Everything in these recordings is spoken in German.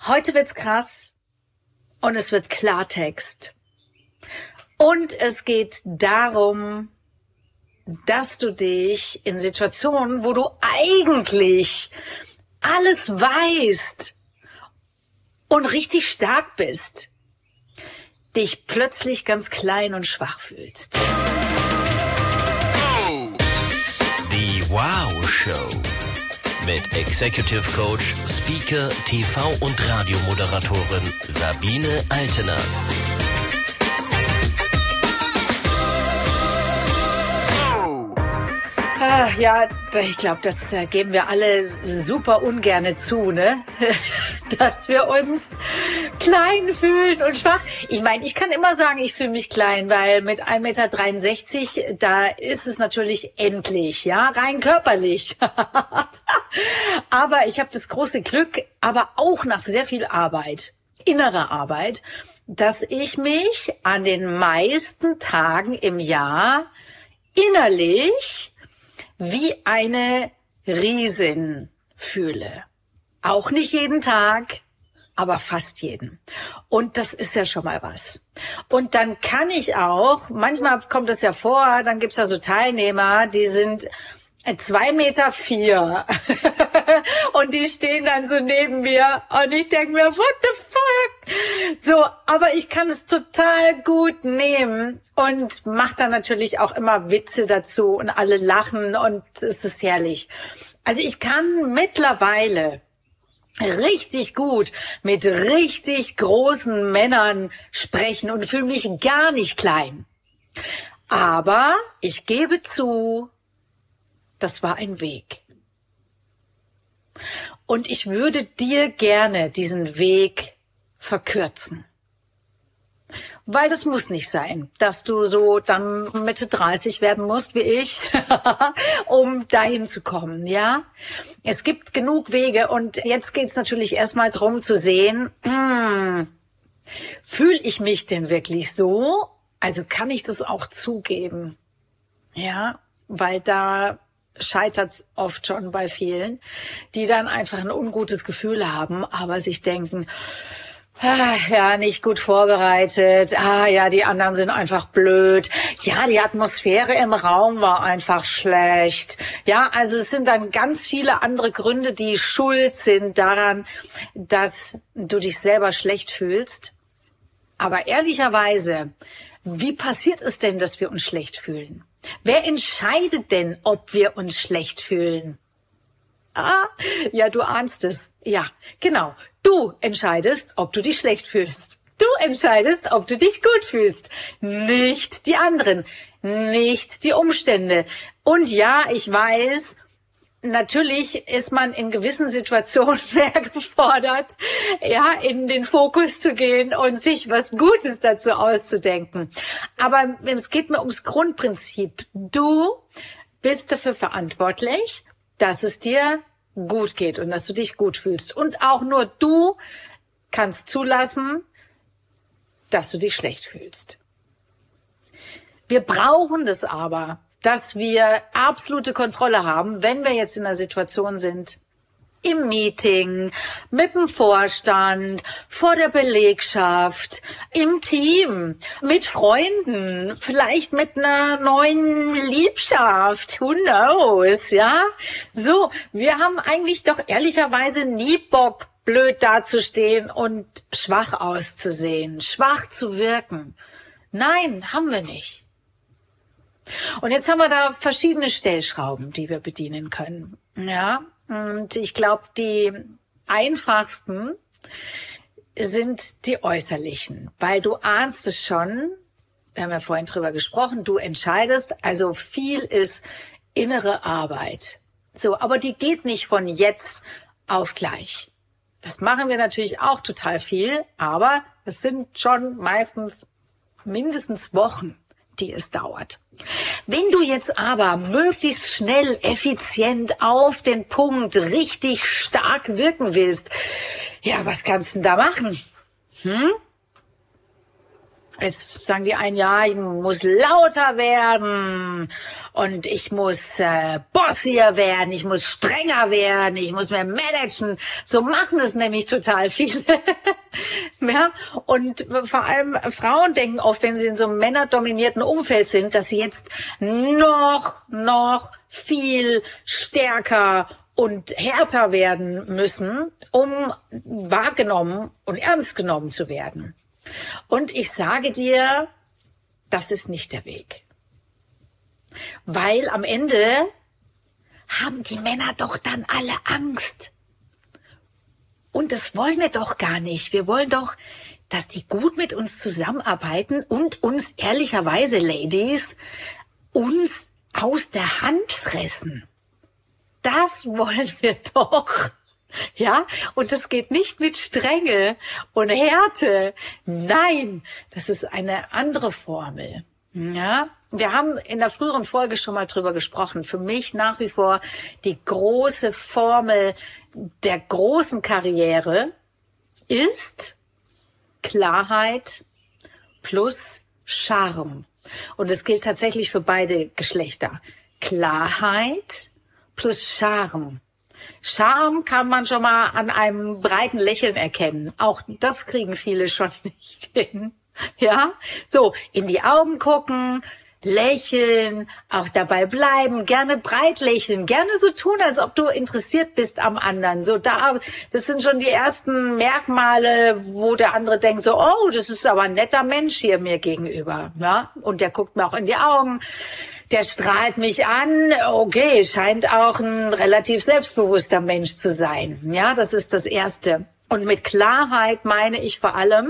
Heute wird's krass und es wird Klartext. Und es geht darum, dass du dich in Situationen, wo du eigentlich alles weißt und richtig stark bist, dich plötzlich ganz klein und schwach fühlst. Die Wow Show mit Executive Coach, Speaker, TV- und Radiomoderatorin Sabine Altener. Ja, ich glaube, das geben wir alle super ungerne zu, ne? Dass wir uns klein fühlen und schwach. Ich meine, ich kann immer sagen, ich fühle mich klein, weil mit 1,63 Meter, da ist es natürlich endlich, ja, rein körperlich. Aber ich habe das große Glück, aber auch nach sehr viel Arbeit, innerer Arbeit, dass ich mich an den meisten Tagen im Jahr innerlich wie eine Riesin fühle. Auch nicht jeden Tag, aber fast jeden. Und das ist ja schon mal was. Und dann kann ich auch, manchmal kommt es ja vor, dann gibt's da so Teilnehmer, die sind 2,4 Meter und die stehen dann so neben mir und ich denke mir, what the fuck? So, aber ich kann es total gut nehmen und mache dann natürlich auch immer Witze dazu und alle lachen und es ist herrlich. Also ich kann mittlerweile richtig gut mit richtig großen Männern sprechen und fühle mich gar nicht klein. Aber ich gebe zu, das war ein Weg. Und ich würde dir gerne diesen Weg verkürzen. Weil das muss nicht sein, dass du so dann Mitte 30 werden musst wie ich, um dahin zu kommen, ja? Es gibt genug Wege und jetzt geht's natürlich erstmal drum zu sehen, fühle ich mich denn wirklich so? Also kann ich das auch zugeben? Ja, weil da scheitert's oft schon bei vielen, die dann einfach ein ungutes Gefühl haben, aber sich denken, ja, nicht gut vorbereitet. Ja, die anderen sind einfach blöd. Ja, die Atmosphäre im Raum war einfach schlecht. Ja, also es sind dann ganz viele andere Gründe, die schuld sind daran, dass du dich selber schlecht fühlst. Aber ehrlicherweise, wie passiert es denn, dass wir uns schlecht fühlen? Wer entscheidet denn, ob wir uns schlecht fühlen? Ja, du ahnst es. Ja, genau. Du entscheidest, ob du dich schlecht fühlst. Du entscheidest, ob du dich gut fühlst. Nicht die anderen, nicht die Umstände. Und ja, ich weiß, natürlich ist man in gewissen Situationen mehr gefordert, ja, in den Fokus zu gehen und sich was Gutes dazu auszudenken. Aber es geht mir ums Grundprinzip. Du bist dafür verantwortlich, dass es dir gut geht und dass du dich gut fühlst. Und auch nur du kannst zulassen, dass du dich schlecht fühlst. Wir brauchen das aber, dass wir absolute Kontrolle haben, wenn wir jetzt in einer Situation sind, im Meeting, mit dem Vorstand, vor der Belegschaft, im Team, mit Freunden, vielleicht mit einer neuen Liebschaft, who knows, ja? So, wir haben eigentlich doch ehrlicherweise nie Bock, blöd dazustehen und schwach auszusehen, schwach zu wirken. Nein, haben wir nicht. Und jetzt haben wir da verschiedene Stellschrauben, die wir bedienen können. Ja, und ich glaube, die einfachsten sind die äußerlichen, weil du ahnst es schon, wir haben ja vorhin drüber gesprochen, du entscheidest, also viel ist innere Arbeit. So, aber die geht nicht von jetzt auf gleich. Das machen wir natürlich auch total viel, aber es sind schon meistens mindestens Wochen, die es dauert. Wenn du jetzt aber möglichst schnell, effizient, auf den Punkt, richtig stark wirken willst, ja, was kannst du denn da machen? Jetzt sagen die einen, ja, ich muss lauter werden und ich muss bossier werden, ich muss strenger werden, ich muss mehr managen. So machen es nämlich total viele. Ja? Und vor allem Frauen denken oft, wenn sie in so einem männerdominierten Umfeld sind, dass sie jetzt noch viel stärker und härter werden müssen, um wahrgenommen und ernst genommen zu werden. Und ich sage dir, das ist nicht der Weg. Weil am Ende haben die Männer doch dann alle Angst. Und das wollen wir doch gar nicht. Wir wollen doch, dass die gut mit uns zusammenarbeiten und uns ehrlicherweise, Ladies, uns aus der Hand fressen. Das wollen wir doch. Ja, und das geht nicht mit Strenge und Härte. Nein, das ist eine andere Formel. Ja, wir haben in der früheren Folge schon mal drüber gesprochen. Für mich nach wie vor die große Formel der großen Karriere ist Klarheit plus Charme. Und es gilt tatsächlich für beide Geschlechter. Klarheit plus Charme. Charme kann man schon mal an einem breiten Lächeln erkennen. Auch das kriegen viele schon nicht hin. Ja, so in die Augen gucken, lächeln, auch dabei bleiben, gerne breit lächeln, gerne so tun, als ob du interessiert bist am anderen. So das sind schon die ersten Merkmale, wo der andere denkt so, oh, das ist aber ein netter Mensch hier mir gegenüber. Ja, und der guckt mir auch in die Augen. Der strahlt mich an, okay, scheint auch ein relativ selbstbewusster Mensch zu sein. Ja, das ist das Erste. Und mit Klarheit meine ich vor allem,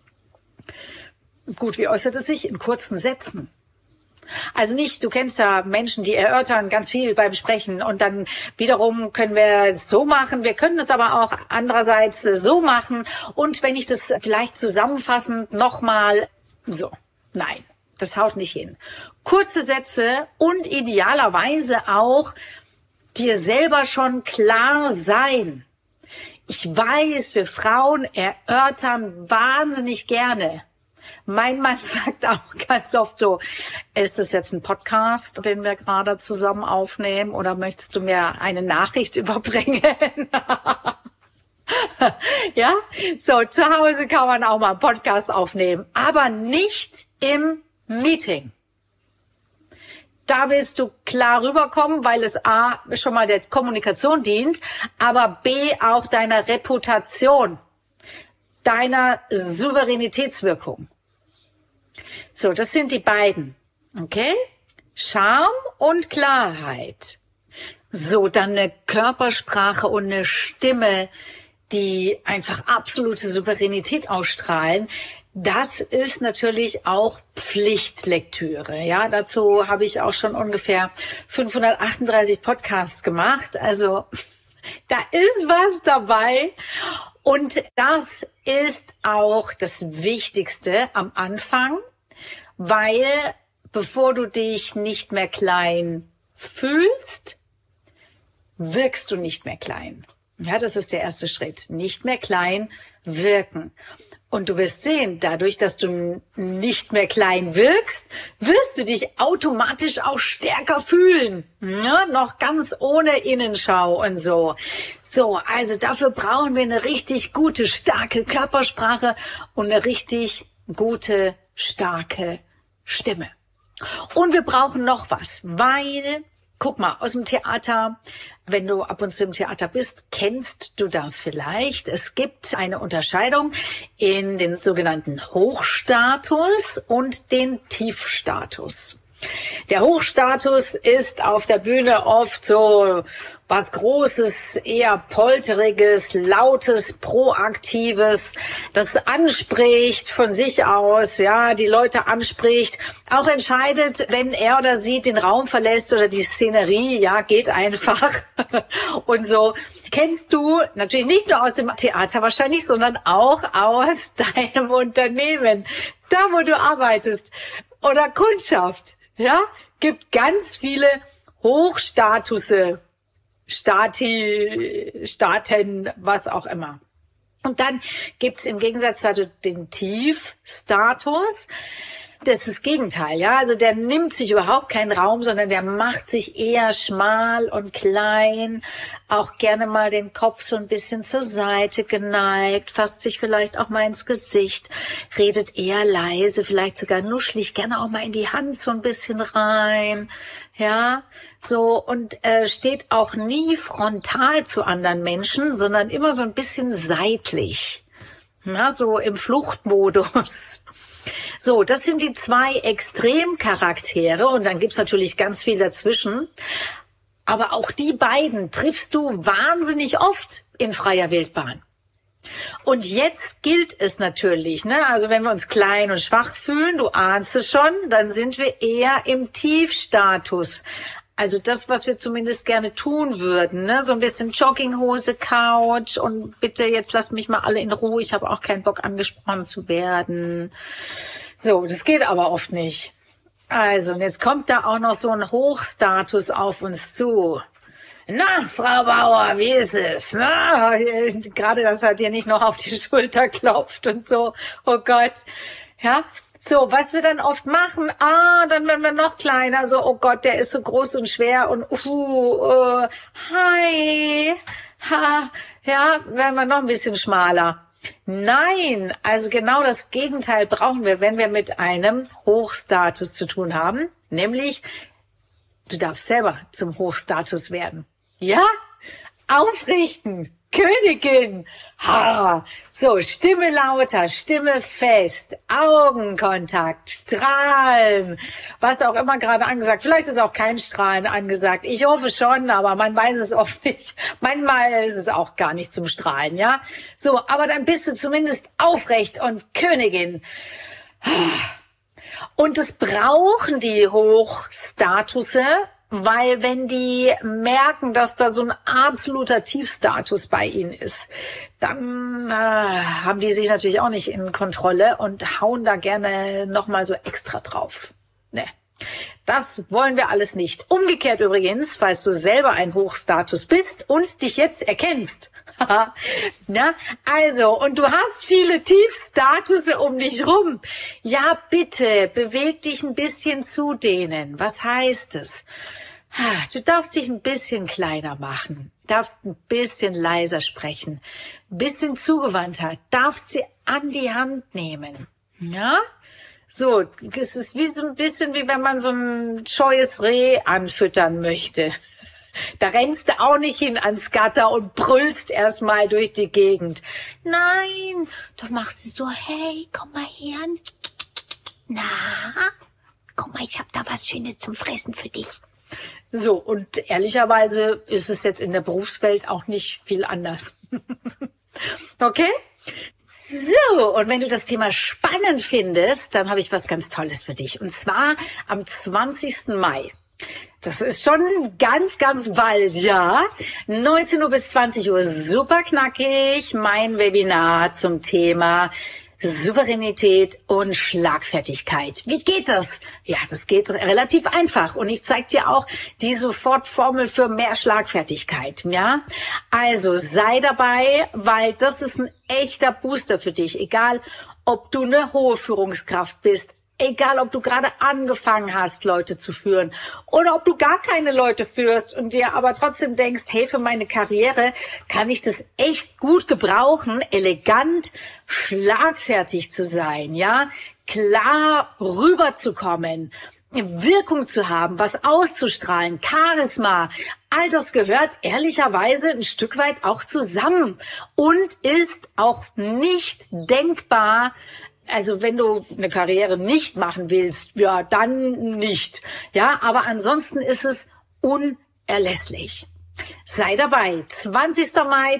gut, wie äußert es sich? In kurzen Sätzen. Also nicht, du kennst ja Menschen, die erörtern ganz viel beim Sprechen und dann wiederum können wir es so machen, wir können es aber auch andererseits so machen und wenn ich das vielleicht zusammenfassend nochmal so, nein. Das haut nicht hin. Kurze Sätze und idealerweise auch dir selber schon klar sein. Ich weiß, wir Frauen erörtern wahnsinnig gerne. Mein Mann sagt auch ganz oft so, ist das jetzt ein Podcast, den wir gerade zusammen aufnehmen oder möchtest du mir eine Nachricht überbringen? Ja, so zu Hause kann man auch mal einen Podcast aufnehmen, aber nicht im Meeting. Da willst du klar rüberkommen, weil es A, schon mal der Kommunikation dient, aber B, auch deiner Reputation, deiner Souveränitätswirkung. So, das sind die beiden. Okay? Charme und Klarheit. So, dann eine Körpersprache und eine Stimme, die einfach absolute Souveränität ausstrahlen. Das ist natürlich auch Pflichtlektüre. Ja, dazu habe ich auch schon ungefähr 538 Podcasts gemacht. Also da ist was dabei. Und das ist auch das Wichtigste am Anfang, weil bevor du dich nicht mehr klein fühlst, wirkst du nicht mehr klein. Ja, das ist der erste Schritt. Nicht mehr klein wirken. Und du wirst sehen, dadurch, dass du nicht mehr klein wirkst, wirst du dich automatisch auch stärker fühlen. Ja, noch ganz ohne Innenschau und so. So, also dafür brauchen wir eine richtig gute, starke Körpersprache und eine richtig gute, starke Stimme. Und wir brauchen noch was, weil, guck mal, aus dem Theater, wenn du ab und zu im Theater bist, kennst du das vielleicht. Es gibt eine Unterscheidung in den sogenannten Hochstatus und den Tiefstatus. Der Hochstatus ist auf der Bühne oft so was Großes, eher Polteriges, Lautes, Proaktives, das anspricht von sich aus, ja, die Leute anspricht, auch entscheidet, wenn er oder sie den Raum verlässt oder die Szenerie, ja, geht einfach und so. Kennst du natürlich nicht nur aus dem Theater wahrscheinlich, sondern auch aus deinem Unternehmen, da wo du arbeitest oder Kundschaft. Ja, gibt ganz viele Hochstatusse, Staaten, was auch immer. Und dann gibt's im Gegensatz dazu den Tiefstatus. Das ist das Gegenteil, ja. Also der nimmt sich überhaupt keinen Raum, sondern der macht sich eher schmal und klein, auch gerne mal den Kopf so ein bisschen zur Seite geneigt, fasst sich vielleicht auch mal ins Gesicht, redet eher leise, vielleicht sogar nuschelig, gerne auch mal in die Hand so ein bisschen rein, ja. So, und steht auch nie frontal zu anderen Menschen, sondern immer so ein bisschen seitlich, ja, so im Fluchtmodus. So, das sind die 2 Extremcharaktere und dann gibt's natürlich ganz viel dazwischen. Aber auch die beiden triffst du wahnsinnig oft in freier Wildbahn. Und jetzt gilt es natürlich, ne? Also wenn wir uns klein und schwach fühlen, du ahnst es schon, dann sind wir eher im Tiefstatus. Also das, was wir zumindest gerne tun würden, ne? So ein bisschen Jogginghose, Couch und bitte jetzt lasst mich mal alle in Ruhe, ich habe auch keinen Bock angesprochen zu werden. So, das geht aber oft nicht. Also, und jetzt kommt da auch noch so ein Hochstatus auf uns zu. Na, Frau Bauer, wie ist es? Na, gerade, dass er dir nicht noch auf die Schulter klopft und so. Oh Gott. Ja, so, was wir dann oft machen, dann werden wir noch kleiner, so, oh Gott, der ist so groß und schwer und hi, ja, werden wir noch ein bisschen schmaler. Nein, also genau das Gegenteil brauchen wir, wenn wir mit einem Hochstatus zu tun haben, nämlich du darfst selber zum Hochstatus werden. Ja? Aufrichten. Königin. Ha. So, Stimme lauter, Stimme fest, Augenkontakt, Strahlen, was auch immer gerade angesagt. Vielleicht ist auch kein Strahlen angesagt. Ich hoffe schon, aber man weiß es oft nicht. Manchmal ist es auch gar nicht zum Strahlen, ja? So, aber dann bist du zumindest aufrecht und Königin. Und das brauchen die Hochstatusse, weil wenn die merken, dass da so ein absoluter Tiefstatus bei ihnen ist, dann haben die sich natürlich auch nicht in Kontrolle und hauen da gerne nochmal so extra drauf. Ne, das wollen wir alles nicht. Umgekehrt übrigens, falls du selber ein Hochstatus bist und dich jetzt erkennst. Na, also, und du hast viele Tiefstatusse um dich rum. Ja, bitte, beweg dich ein bisschen zu denen. Was heißt es? Du darfst dich ein bisschen kleiner machen, darfst ein bisschen leiser sprechen, ein bisschen zugewandter, darfst sie an die Hand nehmen. Ja? So, es ist wie so ein bisschen wie wenn man so ein scheues Reh anfüttern möchte. Da rennst du auch nicht hin ans Gatter und brüllst erstmal durch die Gegend. Nein, da machst du so, hey, komm mal her. Na, guck mal, ich hab da was Schönes zum Fressen für dich. So, und ehrlicherweise ist es jetzt in der Berufswelt auch nicht viel anders. Okay? So, und wenn du das Thema spannend findest, dann habe ich was ganz Tolles für dich. Und zwar am 20. Mai. Das ist schon ganz, ganz bald, ja. 19 Uhr bis 20 Uhr, super knackig, mein Webinar zum Thema Souveränität und Schlagfertigkeit. Wie geht das? Ja, das geht relativ einfach. Und ich zeige dir auch die Sofortformel für mehr Schlagfertigkeit. Ja, also sei dabei, weil das ist ein echter Booster für dich. Egal, ob du eine hohe Führungskraft bist, egal, ob du gerade angefangen hast, Leute zu führen oder ob du gar keine Leute führst und dir aber trotzdem denkst, hey, für meine Karriere kann ich das echt gut gebrauchen, elegant, schlagfertig zu sein, ja, klar rüberzukommen, Wirkung zu haben, was auszustrahlen, Charisma, all das gehört ehrlicherweise ein Stück weit auch zusammen und ist auch nicht denkbar. Also wenn du eine Karriere nicht machen willst, ja, dann nicht. Ja, aber ansonsten ist es unerlässlich. Sei dabei. 20. Mai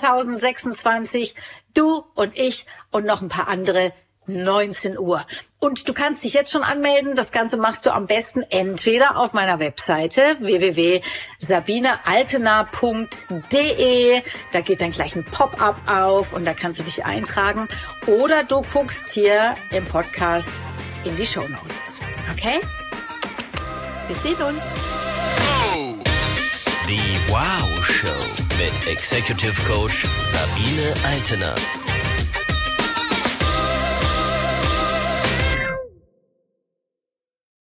2026. Du und ich und noch ein paar andere. 19 Uhr. Und du kannst dich jetzt schon anmelden. Das Ganze machst du am besten entweder auf meiner Webseite www.sabinealtener.de. Da geht dann gleich ein Pop-up auf und da kannst du dich eintragen. Oder du guckst hier im Podcast in die Shownotes. Okay? Wir sehen uns. Die Wow Show mit mit Executive Coach Sabine Altener.